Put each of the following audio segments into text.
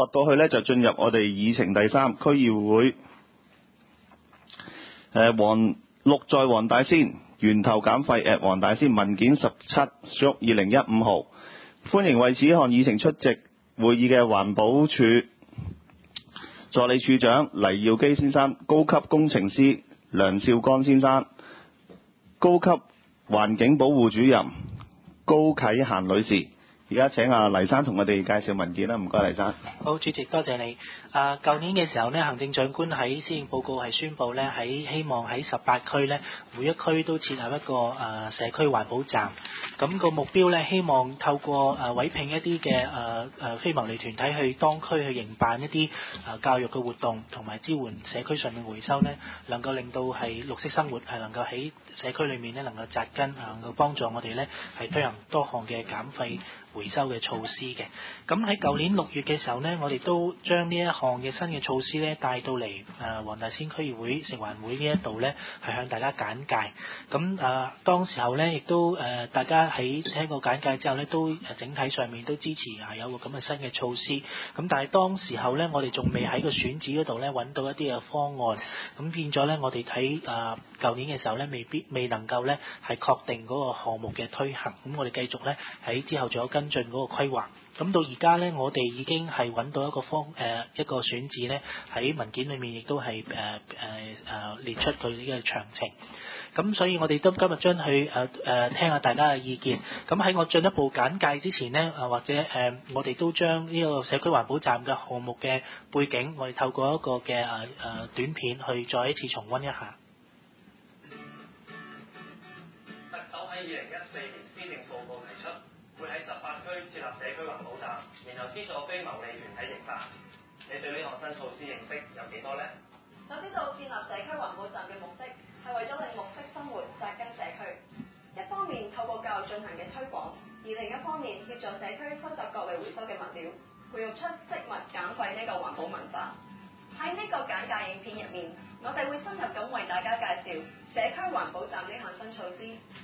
駁到去呢，就進入我哋議程第3區議會綠在黃大仙源頭減廢 at 黃大仙文件17/2015號，歡迎為此項議程出席會議嘅環保署助理處長黎耀基先生、高級工程師梁少剛先生、高級環境保護主任高啟嫻女士。而家請黎生同我哋介紹文件啦，唔該黎生。 好，主席多謝你。舊年嘅時候呢，行政長官喺施政報告係宣布呢，希望喺18區呢，每一區都設立一個社區環保站。咁個目標呢，希望透過委聘一啲嘅非牟利團體去當區去營辦一啲教育嘅活動，同埋支援社區上面回收呢，能夠令到係綠色生活係能夠喺社區裏面呢能夠扎根，能夠幫助我哋呢係推行多項嘅減廢回收嘅措施嘅。咁喺舊年6月嘅時候呢，我哋都將呢一項嘅新嘅措施呢帶到嚟黃大仙區議會食環會呢一度呢，係向大家簡介。咁當時候呢，亦都大家喺聽過簡介之後呢，都整體上面都支持有個咁嘅新嘅措施。咁但係當時候呢，我哋仲未喺個選址嗰度呢揾到一啲嘅方案。咁變咗呢，我哋喺舊年嘅時候呢，未能夠呢係確定嗰個項目嘅推行。咁我哋繼續呢喺之後仲有跟進嗰個規劃。咁到而家呢，我哋已經係揾到一個選址呢，喺文件裏面亦都係列出佢呢個詳情。咁所以我哋都今日將去聽下大家嘅意見。咁喺我進一步簡介之前呢，或者我哋都將呢個社區環保站嘅項目嘅背景，我哋透過一個嘅短片去再一次重溫一下。 特首喺2014年施政報告提出，會喺18區設立社區環保站，然後資助非牟利團體營辦。你對呢項新措施認識有幾多呢？ 我知道建立社區環保站嘅目的係為咗令綠色生活扎根社區，一方面透過教育進行嘅推廣，而另一方面協助社區收集各類回收嘅物料，培育出惜物減廢呢個環保文化。喺呢個簡介影片入面，我哋會深入咁為大家介紹社區環保站呢項新措施。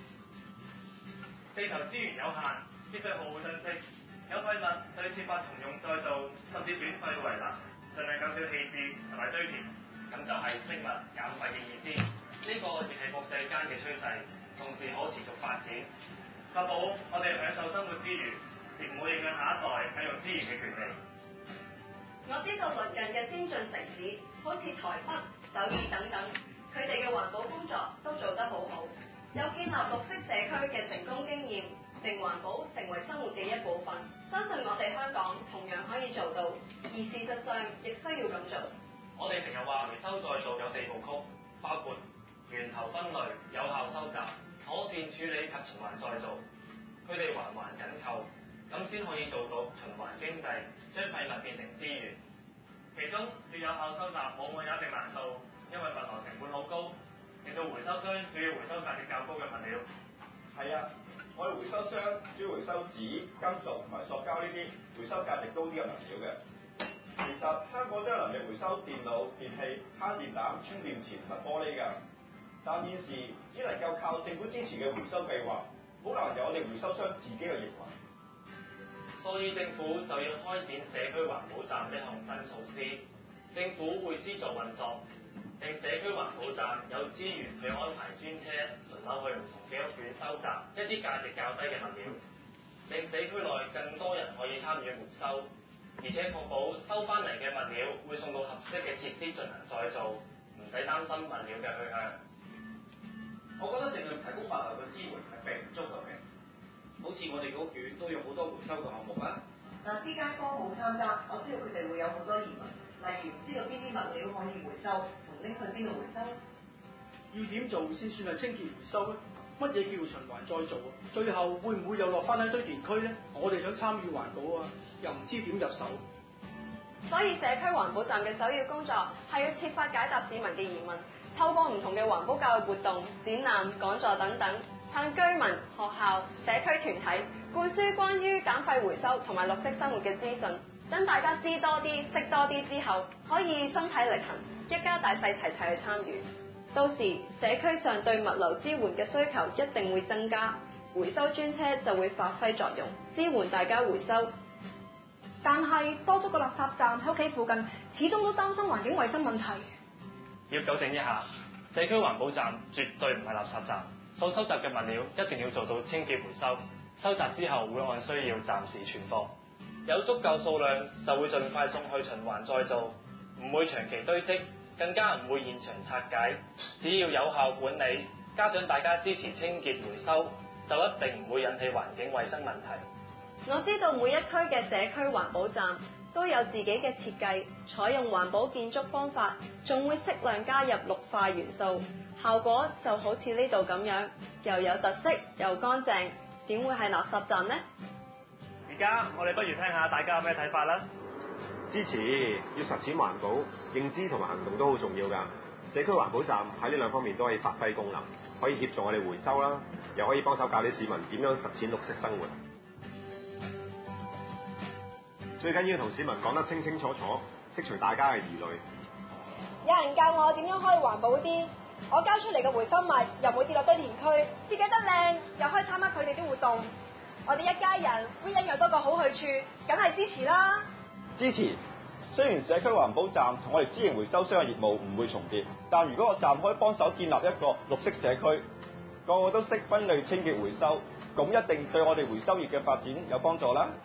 地球資源有限，必須好好珍惜。有廢物就要設法重用再造，甚至轉廢為能，盡量減少棄置同埋堆填，咁就係惜物減廢嘅意思。呢個亦係國際間嘅趨勢，同時可持續發展，確保我哋享受生活之餘，亦唔會影響下一代享用資源嘅權利。 我知道鄰近嘅先進城市，好似台北、首爾等等，佢哋嘅環保工作都做得好好，有建立綠色社區嘅成功經驗，令環保成為生活嘅一部分。相信我哋香港同樣可以做到，而事實上亦需要咁做。 我哋成日話回收再造有4部曲，包括源頭分類、有效收集、妥善處理及循環再造。佢哋環環緊扣，咁先可以做到循環經濟，將廢物變成資源。其中要有效收集往往有一定難度，因為物流成本好高，令到回收商需要回收價值較高嘅物料。 係啊，我哋回收商主要回收紙、金屬同埋塑膠呢啲回收價值高啲嘅物料嘅。其實香港都有能力回收電腦、電器、慳電膽、充電池同埋玻璃㗎，但現時只能夠靠政府支持嘅回收計劃，好難由我哋回收商自己去營運。 所以政府就要開展社區環保站呢項新措施，政府會資助運作，令社區環保站有資源去安排專車輪流去唔同嘅屋苑收集一啲價值較低嘅物料，令社區內更多人可以參與回收，而且確保收翻嚟嘅物料會送到合適嘅設施進行再造，唔使擔心物料嘅去向。 我覺得淨係提供物流嘅支援係並唔足夠嘅。好似我哋個屋苑都有好多回收嘅項目啦。 嗱，啲街坊冇參加，我知道佢哋會有好多疑問，例如唔知道邊啲物料可以回收，同拎去邊度回收。 要點做先算係清潔回收咧？乜嘢叫循環再造啊？最後會唔會又落翻喺堆填區咧？我哋想參與環保啊，又唔知點入手。 所以社區環保站嘅首要工作係要設法解答市民嘅疑問，透過唔同嘅環保教育活動、展覽、講座等等，向居民、學校、社區團體灌輸關於減廢回收同埋綠色生活嘅資訊，等大家知多啲、識多啲之後，可以身體力行，一家大細齊齊去參與。到時社區上對物流支援嘅需求一定會增加，回收專車就會發揮作用，支援大家回收。 但係多咗個垃圾站喺屋企附近，始終都擔心環境衛生問題。 要糾正一下，社區環保站絕對唔係垃圾站，所收集嘅物料一定要做到清潔回收，收集之後會按需要暫時存放，有足夠數量就會盡快送去循環再造，唔會長期堆積，更加唔會現場拆解。只要有效管理，加上大家支持清潔回收，就一定唔會引起環境衛生問題。 我知道每一區嘅社區環保站都有自己嘅設計，採用環保建築方法，仲會適量加入綠化元素，效果就好似呢度咁樣，又有特色又乾淨，點會係垃圾站呢？ 而家我哋不如聽下大家有咩睇法啦。 支持，要實踐環保，認知同埋行動都好重要㗎。社區環保站喺呢兩方面都可以發揮功能，可以協助我哋回收啦，又可以幫手教啲市民點樣實踐綠色生活。最緊要同市民講得清清楚楚，釋除大家嘅疑慮。 有人教我點樣可以環保啲，我交出嚟嘅回收物又唔會跌落堆填區，設計得靚，又可以參加佢哋啲活動。我哋一家人每人有多個好去處，梗係支持啦！ 支持。雖然社區環保站同我哋私營回收商嘅業務唔會重疊，但如果個站可以幫手建立一個綠色社區，個個都識分類清潔回收，咁一定對我哋回收業嘅發展有幫助啦。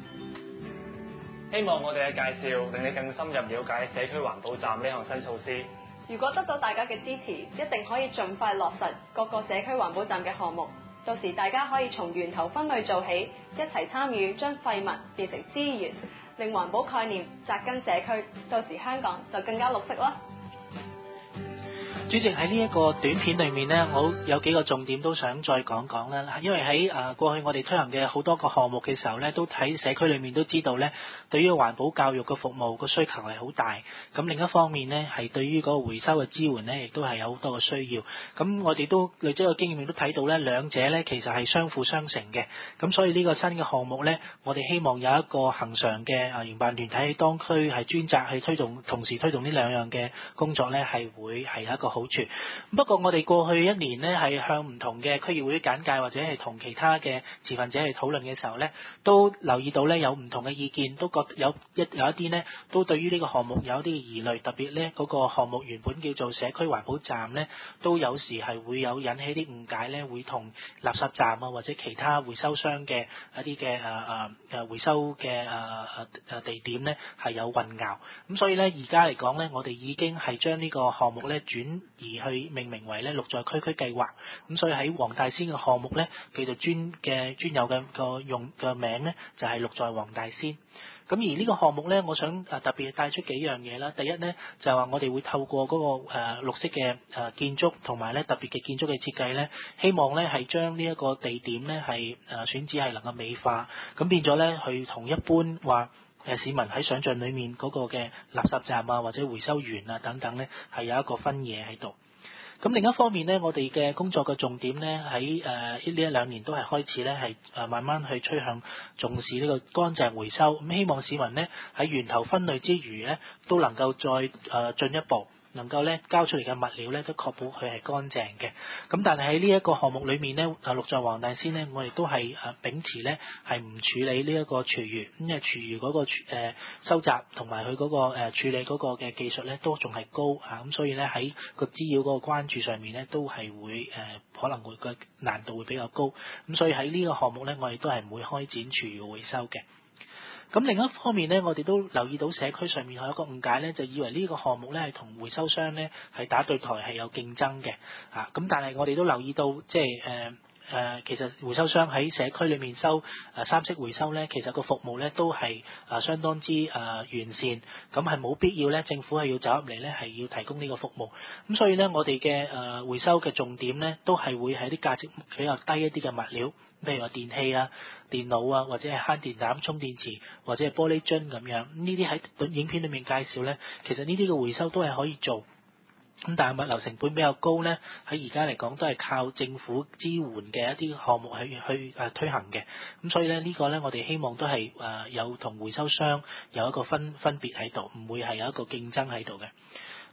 希望我哋嘅介紹令你更深入了解社區環保站呢項新措施。 如果得到大家嘅支持，一定可以盡快落實各個社區環保站嘅項目。到時大家可以從源頭分類做起，一齊參與將廢物變成資源，令環保概念扎根社區。到時香港就更加綠色啦。 主席，喺呢一個短片裏面呢，我有幾個重點都想再講講啦。因為喺過去我哋推行嘅好多個項目嘅時候呢，都喺社區裏面都知道呢，對於環保教育嘅服務個需求係好大。咁另一方面呢，係對於嗰個回收嘅支援呢，亦都係有好多嘅需要。咁我哋都累積嘅經驗都睇到呢，兩者呢其實係相輔相成嘅。咁所以呢個新嘅項目呢，我哋希望有一個恆常嘅營辦團體喺當區係專責去推動，同時推動呢兩樣嘅工作呢，係會係有一個好處。不過我哋過去一年呢，係向唔同嘅區議會簡介或者係同其他嘅持份者去討論嘅時候呢，都留意到呢有唔同嘅意見，都覺得有一啲呢都對於呢個項目有一啲疑慮，特別呢嗰個項目原本叫做社區環保站呢，都有時係會有引起啲誤解呢，會同垃圾站啊或者其他回收商嘅一啲嘅回收嘅地點呢係有混淆。咁所以呢，而家嚟講呢，我哋已經係將呢個項目呢轉移去命名為咧綠在區區計劃。咁所以喺黃大仙嘅項目呢，叫做專有嘅個用嘅名呢，就係綠在黃大仙。咁而呢個項目呢，我想特別帶出幾樣嘢啦。第一呢，就係話我哋會透過嗰個綠色嘅建築同埋咧特別嘅建築嘅設計呢，希望呢係將呢一個地點呢係選址係能夠美化，咁變咗呢，去同一般話市民喺想像裡面嗰個嘅垃圾站啊或者回收員啊等等呢，係有一個分野喺度。咁另一方面呢，我哋嘅工作嘅重點呢，喺呢一兩年都係開始呢，係慢慢去趨向重視呢個乾淨回收。咁希望市民呢，喺源頭分類之餘呢，都能夠再進一步，能夠咧交出嚟嘅物料咧都確保佢係乾淨嘅。咁但係喺呢一個項目裏面呢，綠在黃大仙呢，我哋都係秉持呢係唔處理呢一個廚餘，因為廚餘嗰個收集同埋佢嗰個處理嗰個嘅技術呢都仲係高嚇，咁所以呢，喺個滋擾嗰個關注上面呢，都係會可能會個難度會比較高。咁所以喺呢個項目呢，我哋都係唔會開展廚餘回收嘅。咁另一方面呢，我哋都留意到社區上面有一個誤解呢，就以為呢個項目呢係同回收商呢係打對台，係有競爭嘅。咁但係我哋都留意到，即係其實回收商喺社區裏面收三色回收呢，其實個服務呢都係相當之完善，咁係冇必要呢政府係要走入嚟呢係要提供呢個服務。咁所以呢，我哋嘅回收嘅重點呢，都係會係啲價值比較低一啲嘅物料，譬如話電器啊、電腦啊，或者係慳電膽、充電池，或者係玻璃樽咁樣。呢啲喺影片裏面介紹呢，其實呢啲嘅回收都係可以做。咁但係物流成本比較高呢，喺而家嚟講都係靠政府支援嘅一啲項目去推行嘅。咁所以呢，呢個呢，我哋希望都係有同回收商有一個分別喺度，唔會係有一個競爭喺度嘅。咁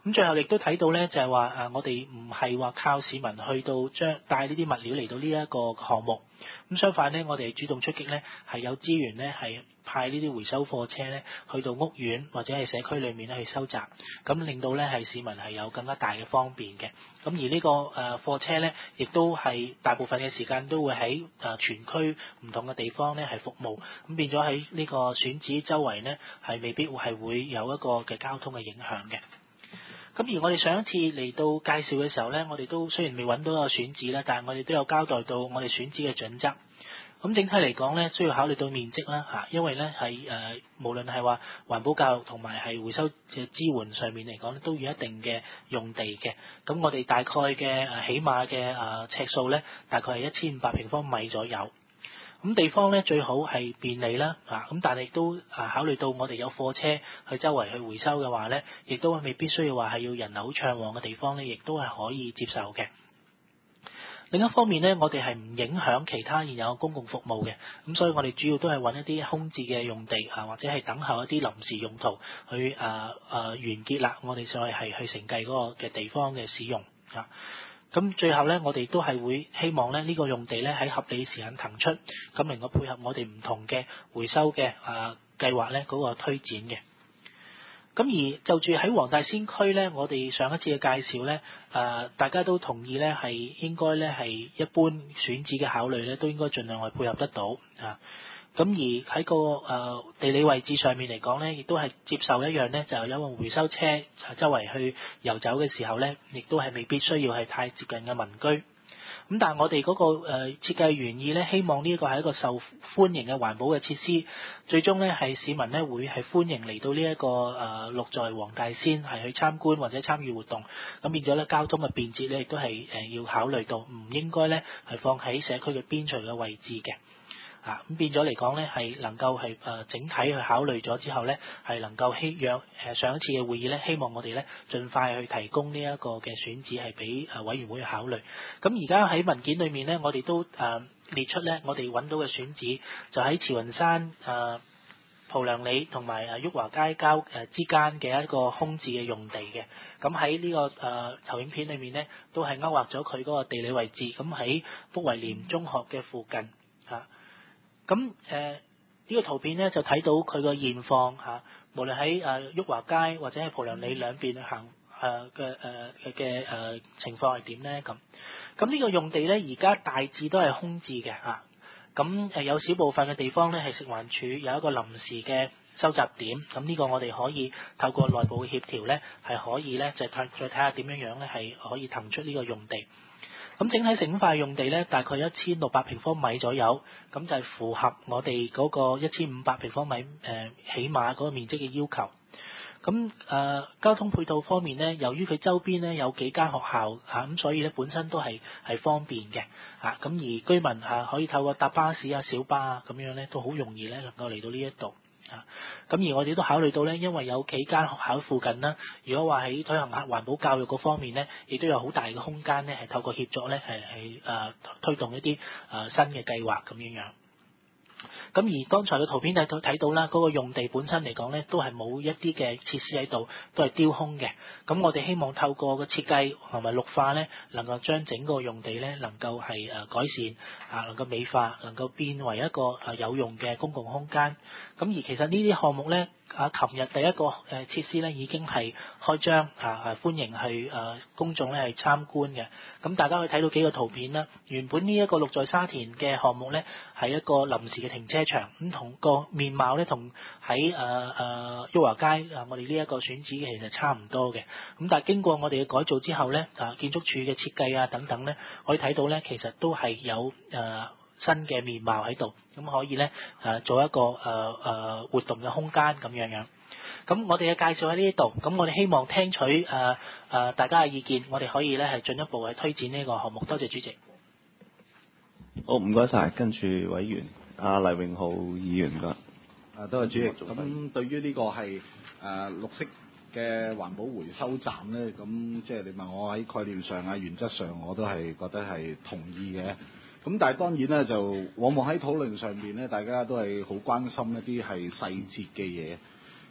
咁最後亦都睇到咧，就係話我哋唔係話靠市民去到帶呢啲物料嚟到呢一個項目。咁相反咧，我哋主動出擊咧，係有資源咧，係派呢啲回收貨車咧，去到屋苑或者係社區裏面咧去收集，咁令到咧係市民係有更加大嘅方便嘅。咁而呢個貨車咧，亦都係大部分嘅時間都會喺全區唔同嘅地方咧係服務，咁變咗喺呢個選址周圍咧係未必會有一個嘅交通嘅影響嘅。咁而我哋上一次嚟到介紹嘅時候咧，我哋都雖然未揾到一個選址啦，但係我哋都有交代到我哋選址嘅準則。咁整體嚟講咧，需要考慮到面積啦嚇，因為咧係無論係話環保教育同埋係回收嘅支援上面嚟講咧，都要一定嘅用地嘅。咁我哋大概嘅起碼嘅尺數咧，大概係1500平方米左右。咁地方咧最好係便利啦嚇，咁但係亦都考慮到我哋有貨車去周圍去回收嘅話咧，亦都未必需要話係要人流好暢旺嘅地方咧，亦都係可以接受嘅。另一方面咧，我哋係唔影響其他現有嘅公共服務嘅，咁所以我哋主要都係揾一啲空置嘅用地或者係等候一啲臨時用途去完結啦。我哋所謂係去承繼嗰個嘅地方嘅使用嚇。咁最後咧，我哋都係會希望咧呢個用地咧喺合理時間騰出，咁能夠配合我哋唔同嘅回收嘅計劃咧嗰個推展嘅。咁而就住喺黃大仙區咧，我哋上一次嘅介紹咧，大家都同意咧係應該咧係一般選址嘅考慮咧，都應該盡量去配合得到啊。咁而喺個地理位置上面嚟講咧，亦都係接受一樣咧，就係因為回收車周圍去遊走嘅時候咧，亦都係未必需要係太接近嘅民居。咁但係我哋嗰個設計原意咧，希望呢個係一個受歡迎嘅環保嘅設施，最終咧係市民咧會係歡迎嚟到呢一個綠在黃大仙係去參觀或者參與活動，咁變咗咧交通嘅便捷咧亦都係要考慮到，唔應該咧係放喺社區嘅邊陲嘅位置嘅。咁變咗嚟講咧，係能夠係整體去考慮咗之後咧，係能夠讓上一次嘅會議咧，希望我哋咧盡快去提供呢一個嘅選址係俾委員會去考慮。咁而家喺文件裏面咧，我哋都列出咧，我哋揾到嘅選址就喺慈雲山蒲良里同埋裕華街之間嘅一個空置嘅用地嘅。咁喺呢個投影片裏面咧，都係勾畫咗佢嗰個地理位置。咁喺福維廉中學嘅附近咁呢個圖片咧就睇到佢個現況嚇，無論喺裕華街或者係蒲良里兩邊行嘅情況係點咧咁？咁呢個用地咧而家大致都係空置嘅嚇。咁有少部分嘅地方咧係食環署有一個臨時嘅收集點，咁呢個我哋可以透過內部嘅協調咧係可以咧就再睇下點樣樣咧係可以騰出呢個用地。咁整體成塊用地咧，大概1600平方米左右，咁就係符合我哋嗰個1500平方米起碼嗰個面積嘅要求。咁交通配套方面咧，由於佢周邊咧有幾間學校咁所以咧本身都係方便嘅咁而居民可以透過搭巴士小巴咁樣咧，都好容易咧能夠嚟到呢一度。咁而我哋都考慮到咧，因為有幾間學校附近啦，如果話喺推行環保教育嗰方面咧，亦都有好大嘅空間咧，係透過協作咧係推動一啲新嘅計劃咁樣樣。咁而剛才嘅圖片睇到啦，嗰個用地本身嚟講咧，都係冇一啲嘅設施喺度，都係丟空嘅。咁我哋希望透過個設計同埋綠化咧，能夠將整個用地咧能夠係改善能夠美化，能夠變為一個有用嘅公共空間。咁而其實呢啲項目咧，琴日第一個設施咧已經係開張歡迎去公眾咧係參觀嘅。咁大家可以睇到幾個圖片啦。原本呢一個綠在沙田嘅項目咧係一個臨時嘅停車場，咁同個面貌咧同喺裕華街我哋呢一個選址其實差唔多嘅。咁但係經過我哋嘅改造之後咧，建築署嘅設計等等咧，可以睇到咧其實都係有新嘅面貌喺度，咁可以咧做一個活動嘅空間咁樣樣。咁我哋嘅介紹喺呢度，咁我哋希望聽取大家嘅意見，我哋可以咧係進一步去推展呢個項目。多謝主席。 好，唔該晒。跟住委員黎榮浩議員㗎。 多謝主席。咁對於呢個係綠色嘅環保回收站咧，咁即係你問我喺概念上原則上我都係覺得係同意嘅。咁但係當然咧，就往往喺討論上面咧，大家都係好關心一啲係細節嘅嘢。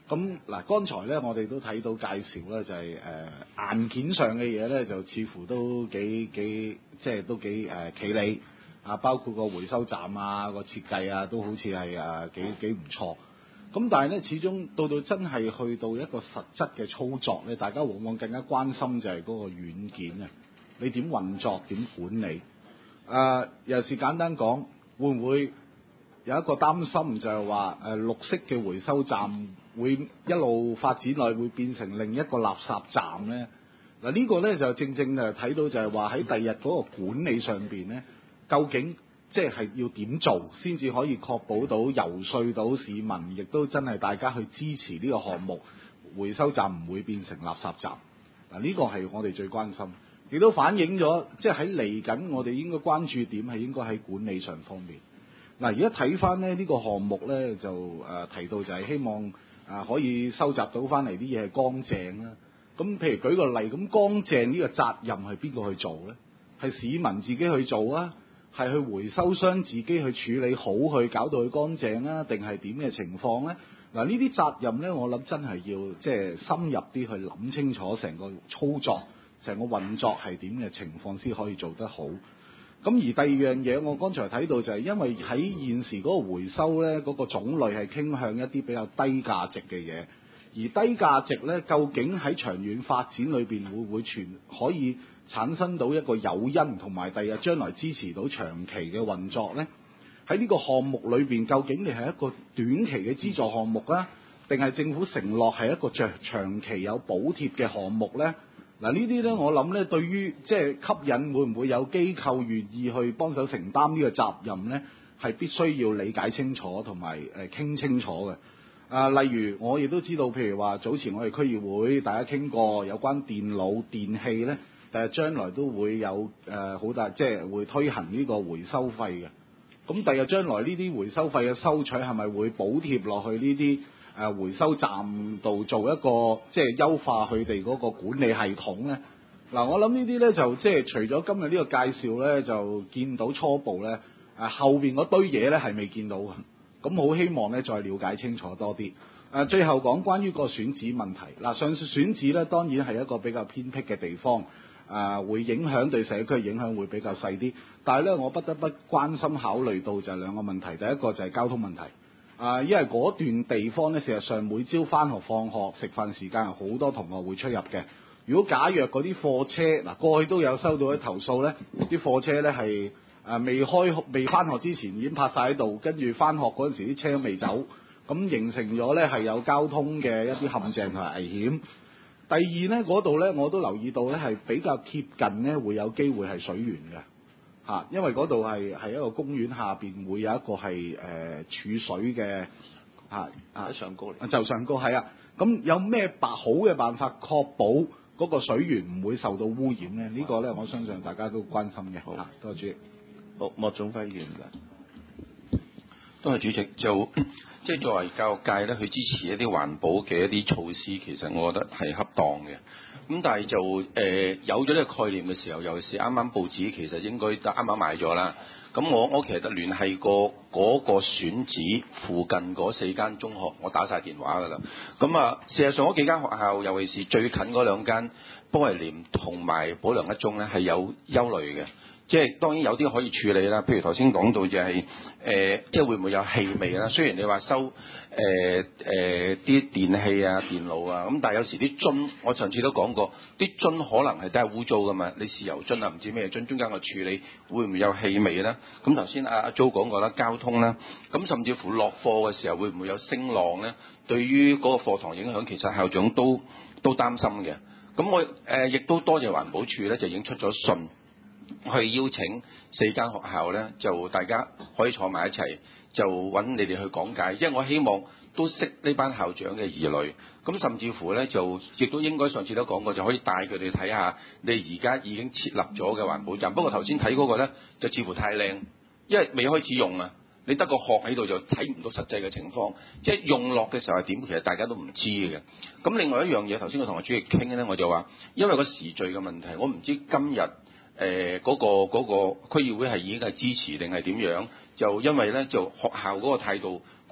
咁嗱，剛才咧我哋都睇到介紹咧，就係、硬件上嘅嘢咧，就似乎都幾即係都幾企理啊，包括個回收站啊、個設計啊，都好似係幾唔錯。咁但係咧，始終到真係去到一個實質嘅操作咧，大家往往更加關心就係嗰個軟件啊，你點運作、點管理？又是簡單講，會唔會有一個擔心就係話綠色嘅回收站會一路發展落去，會變成另一個垃圾站咧？嗱，呢個咧就正就睇到就係話喺第日嗰個管理上邊咧，究竟即係要點做先至可以確保到游說到市民，亦都真係大家去支持呢個項目，回收站唔會變成垃圾站。嗱，呢個係我哋最關心，亦都反映咗即係喺嚟緊我哋應該關注點係應該喺管理上方面。嗱，而家睇翻咧呢個項目咧就提到就係希望可以收集到翻嚟啲嘢係乾淨啦。咁譬如舉個例，咁乾淨呢個責任係邊個去做咧？係市民自己去做啊？係去回收商自己去處理好，去搞到佢乾淨啊？定係點嘅情況咧？嗱，呢啲責任咧，我諗真係要即係深入啲去諗清楚成個操作、成個運作係點嘅情況先可以做得好。咁而第二樣嘢，我剛才睇到就係因為喺現時嗰個回收咧，嗰個種類係傾向一啲比較低價值嘅嘢，而低價值咧，究竟喺長遠發展裏邊會唔會可以產生到一個誘因，同埋第日將來支持到長期嘅運作咧？喺呢個項目裏邊，究竟你係一個短期嘅資助項目啊，定係政府承諾係一個長期有補貼嘅項目咧？嗱，呢啲咧，我諗咧，對於即係吸引會唔會有機構願意去幫手承擔呢個責任咧，係必須要理解清楚同埋傾清楚嘅。例如我亦都知道，譬如話早前我哋區議會大家傾過有關電腦電器咧，將來都會有好大即係會推行呢個回收費嘅。咁第日將來呢啲回收費嘅收取係咪會補貼落去呢啲回收站度做一個即係優化佢哋嗰個管理系統咧？嗱，我諗呢啲咧就即係除咗今日呢個介紹咧，就見到初步咧，後邊嗰堆嘢咧係未見到嘅。咁好希望咧再了解清楚多啲。最後講關於個選址問題。嗱，上述選址咧當然係一個比較偏僻嘅地方，會影響對社區影響會比較細啲。但係咧，我不得不關心考慮到就係兩個問題。第一個就係交通問題。因為嗰段地方咧，事實上每朝返學、放學、食飯時間係好多同學會出入嘅。如果假若嗰啲貨車，嗱過去都有收到啲投訴咧，啲貨車咧係未返學之前已經泊晒喺度，跟住返學嗰陣時啲車都未走，咁形成咗咧係有交通嘅一啲陷阱同埋危險。第二咧，嗰度咧我都留意到咧係比較貼近咧會有機會係水源嘅。因為嗰度係一個公園下邊會有一個係儲水嘅喺上高嚟，就上高係啊。咁有咩好嘅辦法確保嗰個水源唔會受到污染咧？呢個咧我相信大家都關心嘅。好，多謝主席。 好，莫總輝議員嘅。 多謝主席。就即係作為教育界咧，去支持一啲環保嘅一啲措施，其實我覺得係恰當嘅。咁但係就有咗呢個概念嘅時候，尤其是啱啱報紙其實應該啱啱買咗啦。咁我其實聯繫過嗰個選址附近嗰4間中學，我打晒電話㗎啦。咁事實上嗰幾間學校，尤其是最近嗰2間波維廉同埋保良一中咧，係有憂慮嘅。即係當然有啲可以處理啦，譬如頭先講到就係即係會唔會有氣味啦？雖然你話收啲電器啊、電腦啊，咁但係有時啲樽，我上次都講過，啲樽可能係真係污糟噶嘛。你豉油樽啊，唔知咩樽，中間個處理會唔會有氣味咧？咁頭先阿 Jo 講過啦，交通啦，咁甚至乎落課嘅時候會唔會有聲浪咧？對於嗰個課堂影響，其實校長都擔心嘅。咁我亦都多謝環保署咧，就已經出咗信。去邀請4間學校咧，就大家可以坐埋一齊，就揾你哋去講解。因為我希望都識呢班校長嘅疑慮，咁甚至乎咧就亦都應該上次都講過，就可以帶佢哋睇下你而家已經設立咗嘅環保站。不過頭先睇嗰個咧就似乎太靚，因為未開始用啊，你得個殼喺度就睇唔到實際嘅情況，即係用落嘅時候係點，其實大家都唔知嘅。咁另外一樣嘢，頭先我同阿主席傾咧，我就話因為個時序嘅問題，我唔知今日。嗰個區議會係已經係支持定係點樣？就因為咧就學校嗰個態度，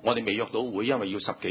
我哋未約到會，因為要成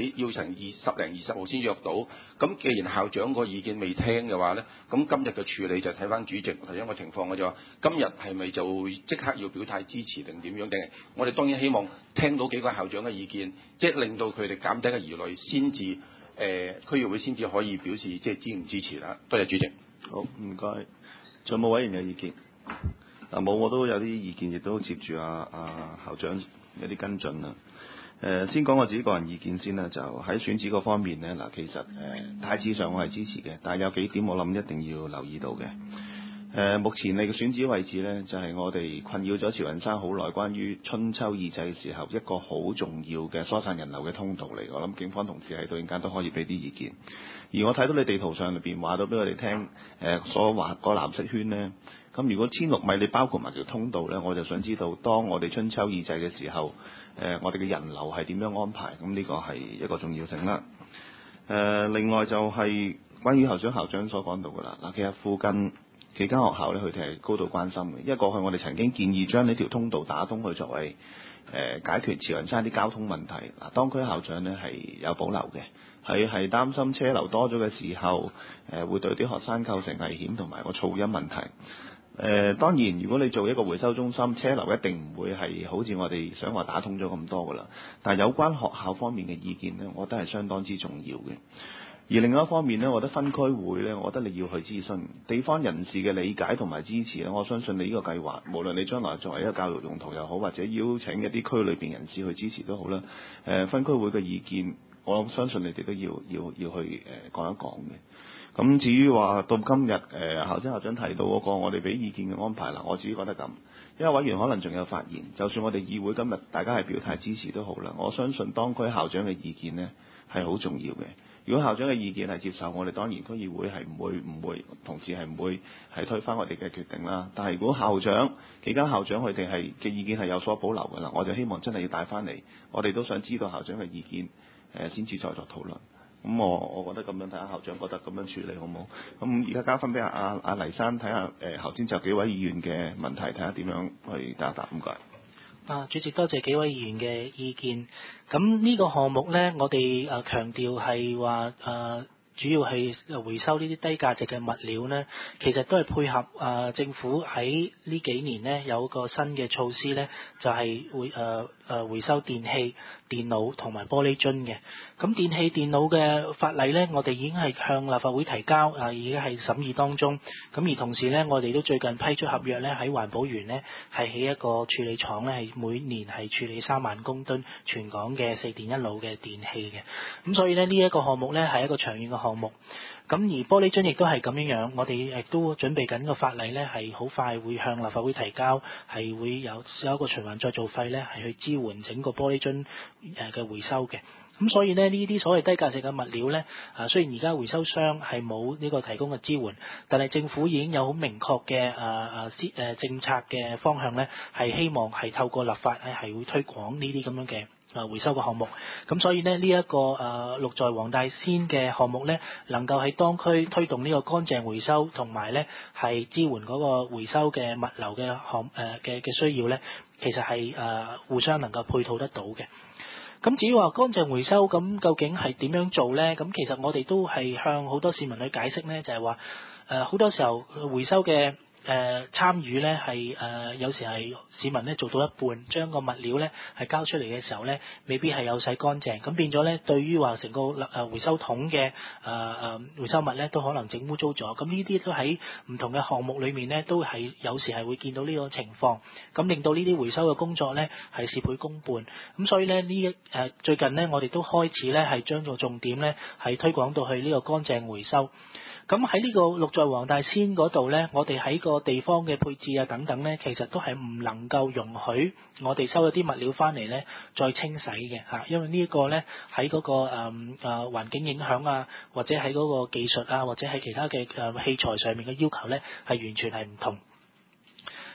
10-20號先約到。咁既然校長個意見未聽嘅話咧，咁今日嘅處理就睇翻主席頭先個情況，我就話今日係咪就即刻要表態支持定點樣？定係我哋當然希望聽到幾個校長嘅意見，即係令到佢哋減低嘅疑慮，先至區議會先至可以表示即係支唔支持啦。多謝主席。 好，唔該。仲有冇委員嘅意見？冇，我都有啲意見，亦都接住校長有啲跟進啦。先講我自己個人意見先啦，就喺選址嗰方面呢，嗱，其實大致上我係支持嘅，但係有幾點我諗一定要留意到嘅。目前你嘅選址位置呢，就係我哋困擾咗慈雲山好耐，關於春秋二祭嘅時候一個好重要嘅疏散人流嘅通道嚟。我諗警方同事喺度陣間都可以俾啲意見。而我睇到你地圖上裏邊話到俾我哋聽，所畫個藍色圈呢，咁如果16米你包括埋條通道呢，我就想知道當我哋春秋二祭嘅時候，我哋嘅人流係點樣安排？咁呢個係一個重要性啦。另外就係關於校長所講到㗎啦。嗱，其實附近幾間學校呢，佢哋係高度關心嘅，因為過去我哋曾經建議將呢條通道打通去作為解決慈雲山啲交通問題。嗱，當區校長呢係有保留嘅，係擔心車流多咗嘅時候，會對啲學生構成危險同埋個噪音問題。當然，如果你做一個回收中心，車流一定唔會係好似我哋想話打通咗咁多㗎啦。但係有關學校方面嘅意見呢，我覺得係相當之重要嘅。而另外一方面呢，我覺得分區會呢，我覺得你要去諮詢地方人士嘅理解同埋支持呢。我相信你呢個計劃，無論你將來作為一個教育用途又好，或者邀請一啲區裏邊人士去支持都好啦。分區會嘅意見，我相信你哋都要去講一講嘅。咁至於話到今日校長提到嗰個我哋俾意見嘅安排啦，我自己覺得咁，因為委員可能仲有發言，就算我哋議會今日大家係表態支持都好啦，我相信當區校長嘅意見呢係好重要嘅。如果校長嘅意見係接受，我哋當然區議會係唔會同時係唔會係推翻我哋嘅決定啦。但係如果幾間校長佢哋係嘅意見係有所保留㗎啦，我就希望真係要帶翻嚟，我哋都想知道校長嘅意見先至再作討論。咁我覺得咁樣睇下校長覺得咁樣處理好唔好？咁而家交翻俾阿黎生睇下頭先就幾位議員嘅問題，睇下點樣去答。唔該。 主席，多謝幾位議員嘅意見。咁呢個項目呢，我哋強調係話主要係回收呢啲低價值嘅物料呢，其實都係配合政府喺呢幾年呢有個新嘅措施呢，就係回收電器、電腦同埋玻璃樽嘅。咁電器、電腦嘅法例呢，我哋已經係向立法會提交，而家係審議當中。咁而同時呢，我哋都最近批出合約呢，喺環保園呢係起一個處理廠呢，係每年係處理3萬公噸全港嘅4電一腦嘅電器嘅。咁所以呢，呢一個項目呢係一個長遠嘅項目。咁而玻璃樽亦都係咁樣，我哋亦都準備緊個法例呢，係好快會向立法會提交，係會有一個循環再造費呢，係去支援整個玻璃樽嘅回收嘅。咁所以呢，呢啲所謂低價值嘅物料呢，雖然而家回收商係冇呢個提供嘅支援，但係政府已經有好明確嘅政策嘅方向呢，係希望係透過立法係會推廣呢啲咁樣嘅回收嘅項目。咁所以呢，呢一個綠在黃大仙嘅項目呢，能夠喺當區推動呢個乾淨回收，同埋呢係支援嗰個回收嘅物流嘅嘅需要呢，其實係互相能夠配套得到嘅。咁至於話乾淨回收，咁究竟係點樣做呢？咁其實我哋都係向好多市民去解釋呢，就係話好多時候回收嘅參與呢係有時係市民呢做到一半，將個物料呢係交出嚟嘅時候呢，未必係有洗乾淨，咁變咗呢，對於話成個回收桶嘅回收物呢都可能整污糟咗。咁呢啲都喺唔同嘅項目裏面呢，都係有時係會見到呢個情況，咁令到呢啲回收嘅工作呢係事倍功半。咁所以呢，最近呢，我哋都開始呢係將個重點呢係推廣到去呢個乾淨回收。咁喺呢個綠在黃大仙嗰度呢，我哋喺個地方嘅配置啊等等呢，其實都係唔能夠容許我哋收咗啲物料翻嚟呢再清洗嘅嚇，因為呢一個呢喺嗰個環境影響啊，或者喺嗰個技術啊，或者喺其他嘅器材上面嘅要求呢，係完全係唔同。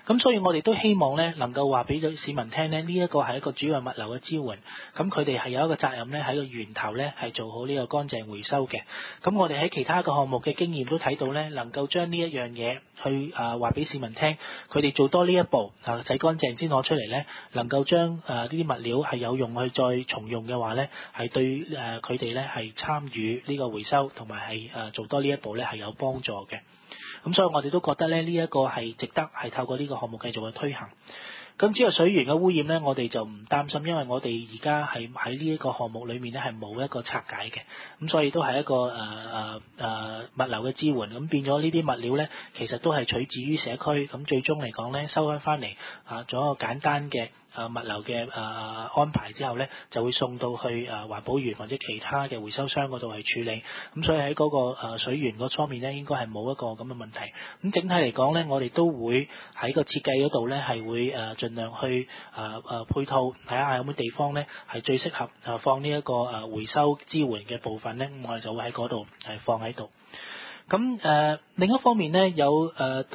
咁所以我哋都希望咧能夠話俾咗市民聽咧，呢一個係一個主要物流嘅支援，咁佢哋係有一個責任咧喺個源頭咧係做好呢個乾淨回收嘅。咁我哋喺其他嘅項目嘅經驗都睇到咧，能夠將呢一樣嘢去話俾市民聽，佢哋做多呢一步洗乾淨先攞出嚟咧，能夠將呢啲物料係有用去再重用嘅話咧，係對佢哋咧係參與呢個回收同埋係做多呢一步咧係有幫助嘅。咁所以我哋都覺得咧呢一個係值得係透過呢個項目繼續去推行。咁至於水源嘅污染咧，我哋就唔擔心，因為我哋而家係喺呢一個項目裏面咧係冇一個拆解嘅，咁所以都係一個物流嘅支援。咁變咗呢啲物料咧，其實都係取自於社區，咁最終嚟講咧收翻嚟做一個簡單嘅物流嘅安排之後咧，就會送到去環保園或者其他嘅回收商嗰度去處理。咁所以喺嗰個水源嗰方面咧，應該係冇一個咁嘅問題。咁整體嚟講咧，我哋都會喺個設計嗰度咧係會盡量去配套，睇下有冇地方咧係最適合放呢一個回收支援嘅部分咧，我哋就會喺嗰度係放喺度。咁另一方面咧，有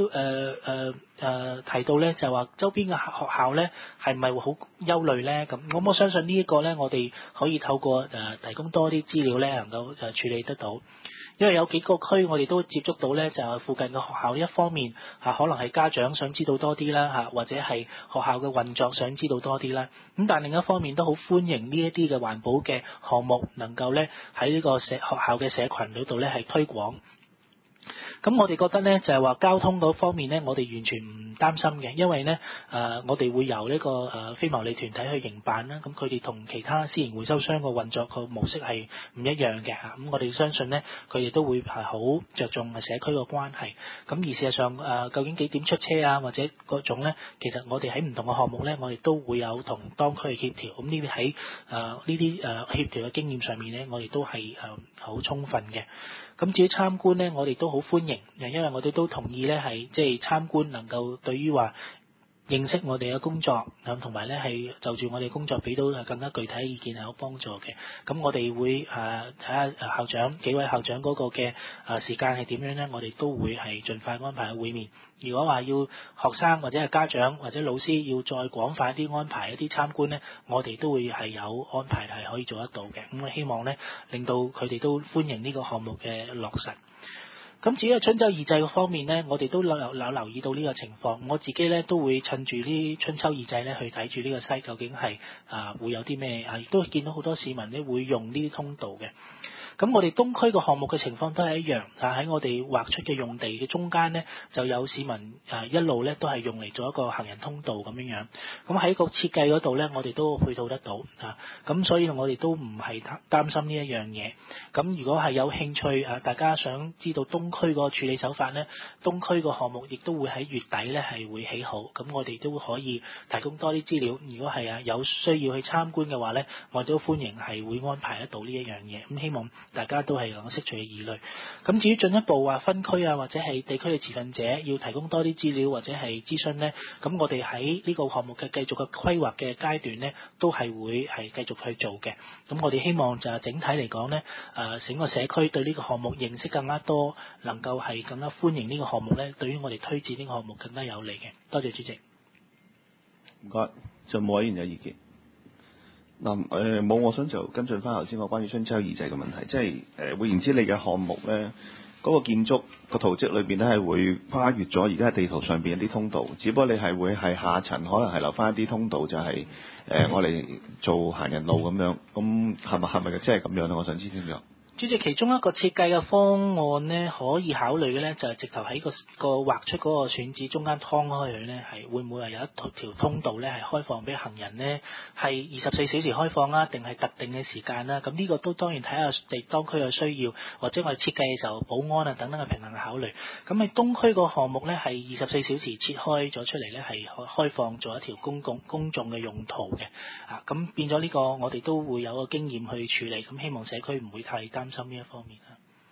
提到咧就係話周邊嘅學校咧係咪會好憂慮咧？咁我相信呢一個咧，我哋可以透過提供多啲資料咧，能夠處理得到。因為有幾個區我哋都接觸到咧，就係附近嘅學校，一方面可能係家長想知道多啲啦，或者係學校嘅運作想知道多啲啦。咁但另一方面都好歡迎呢一啲嘅環保嘅項目，能夠咧喺呢個學校嘅社群嗰度咧係推廣。咁我哋覺得咧就係話交通嗰方面咧，我哋完全唔擔心嘅，因為咧我哋會由呢個非牟利團體去營辦啦。咁佢哋同其他私營回收商個運作個模式係唔一樣嘅嚇。咁我哋相信咧，佢哋都會係好着重社區個關係。咁而事實上究竟幾點出車啊，或者嗰種咧，其實我哋喺唔同嘅項目咧，我哋都會有同當區協調。咁呢啲喺呢啲協調嘅經驗上面咧，我哋都係好充分嘅。咁至於參觀咧，我哋都好歡迎，因為我哋都同意咧係即係參觀能夠對於話認識我哋嘅工作，同埋咧係就住我哋工作俾到更加具體嘅意見係有幫助嘅。咁我哋會睇下校長幾位校長嗰個嘅時間係點樣咧，我哋都會係盡快安排會面。如果話要學生或者係家長或者老師要再廣泛啲安排一啲參觀咧，我哋都會係有安排係可以做得到嘅。咁我希望咧令到佢哋都歡迎呢個項目嘅落實。咁至於春秋二祭嘅方面咧，我哋都有留意到呢個情況。我自己咧都會趁住呢春秋二祭咧去睇住呢個西究竟係會有啲咩亦都見到好多市民咧會用呢啲通道嘅。咁我哋東區個項目嘅情況都係一樣，喺我哋劃出嘅用地嘅中間咧，就有市民一路咧都係用嚟做一個行人通道咁樣樣。咁喺個設計嗰度咧，我哋都配套得到咁所以我哋都唔係擔心呢一樣嘢。咁如果係有興趣大家想知道東區個處理手法咧，東區個項目亦都會喺月底咧係會起好。咁我哋都可以提供多啲資料。如果係有需要去參觀嘅話咧，我哋都歡迎係會安排得到呢一樣嘢。咁希望大家都係能夠釋除嘅疑慮。咁至於進一步話分區或者係地區嘅持份者要提供多啲資料或者係諮詢咧，咁我哋喺呢個項目嘅繼續嘅規劃嘅階段咧，都係會係繼續去做嘅。咁我哋希望就係整體嚟講咧，整個社區對呢個項目認識更加多，能夠係更加歡迎呢個項目咧，對於我哋推薦呢個項目更加有利嘅。多謝主席。 唔該，仲冇委員有意見？冇，我想就跟進翻頭先個關於春秋二祭嘅問題，即係換言之，你嘅項目咧嗰個建築個圖則裏邊咧係會跨越咗而家喺地圖上邊一啲通道，只不過你係會係下層可能係留翻一啲通道，就係我嚟做行人路咁樣，咁係咪即係咁樣咧？我想知點樣。 主席，其中一個設計嘅方案咧，可以考慮嘅咧，就係直頭喺個劃出嗰個選址中間劏開佢咧，係會唔會係有一條通道咧，係開放俾行人咧？係24小時開放啊，定係特定嘅時間啦？咁呢個都當然睇下當區嘅需要，或者我哋設計嘅時候保安等等嘅平衡嘅考慮。咁喺東區個項目咧，係24小時切開咗出嚟咧，係開放做一條公眾嘅用途嘅。咁變咗呢個我哋都會有個經驗去處理，咁希望社區唔會太擔心呢一方面。 唔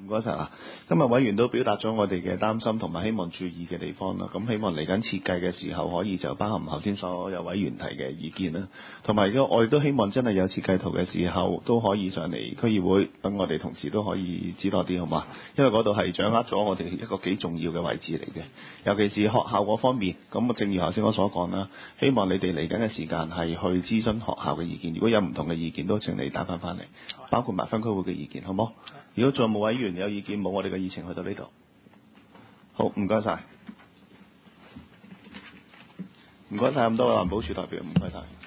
唔該晒啦。今日委員都表達咗我哋嘅擔心同埋希望注意嘅地方啦。咁希望嚟緊設計嘅時候，可以就包含頭先所有委員提嘅意見啦。同埋我哋都希望真係有設計圖嘅時候，都可以上嚟區議會，等我哋同事都可以知多啲，好嘛？因為嗰度係掌握咗我哋一個幾重要嘅位置嚟嘅，尤其是學校嗰方面。咁正如頭先我所講啦，希望你哋嚟緊嘅時間係去諮詢學校嘅意見。如果有唔同嘅意見，都請你打翻嚟，包括埋分區會嘅意見，好冇？如果仲有冇委員有意見，冇，我哋嘅議程去到呢度。好，唔該晒，唔該晒咁多位環保署代表，唔該晒。